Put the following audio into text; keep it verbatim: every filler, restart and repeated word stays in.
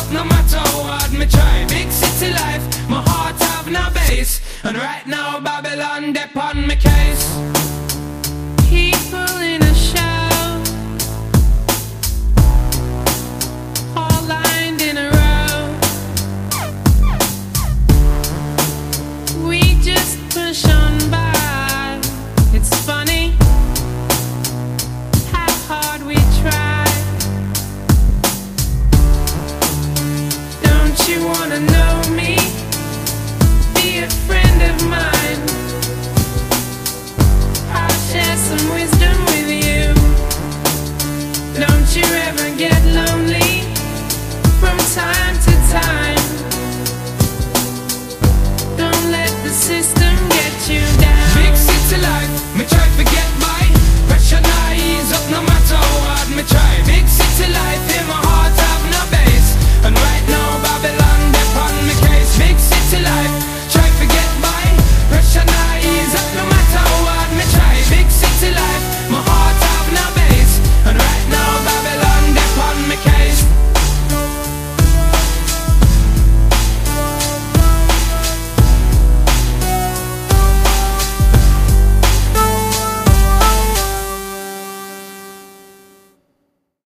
no matter how hard me try. Big city life, my heart have no base, and right now Babylon dep on me case.